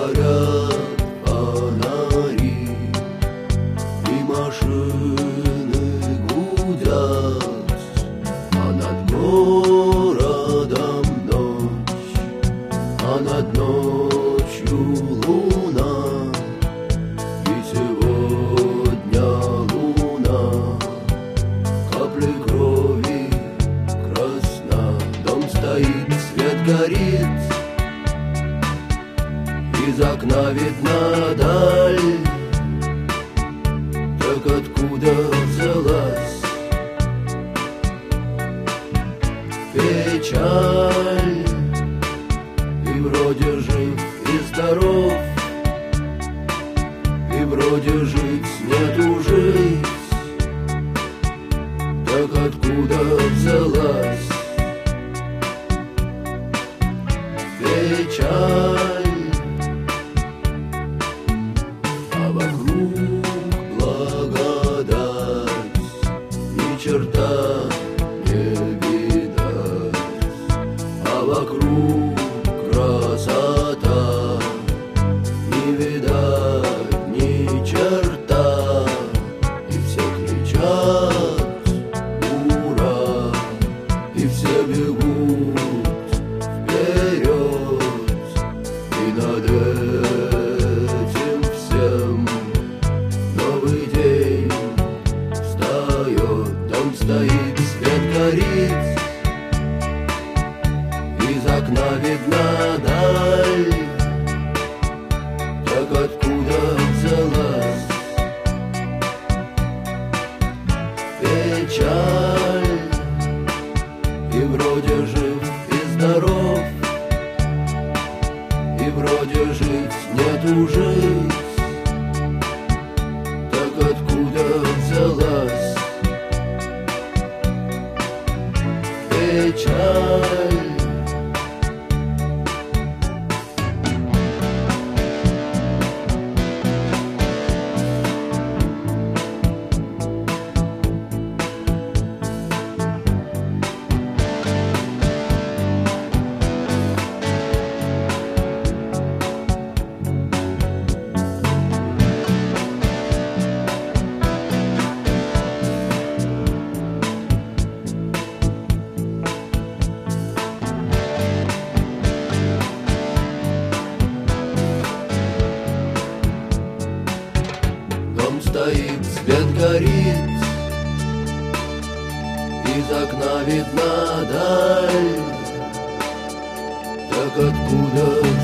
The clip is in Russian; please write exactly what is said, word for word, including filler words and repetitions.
горят фонари, и машины гудят, а над городом ночь, а над ночью луна. И сегодня луна капли крови красна. Дом стоит, свет горит, из окна видна даль. Так откуда взялась печаль? И вроде жив и здоров, и вроде жить нету жить. Так откуда взялась печаль? А вокруг благодать, ни черта не видать. А вокруг красота, не видать ни черта. И все кричат ура, и все бегут вперед. И над этим всем новый день встает. Дом стоит, свет горит, из окна видна даль. Так откуда взялась печаль? И вроде жив и здоров, и вроде жить нету жить. Так откуда взялась печаль? Дом стоит, свет горит, из окна видна даль. Так откуда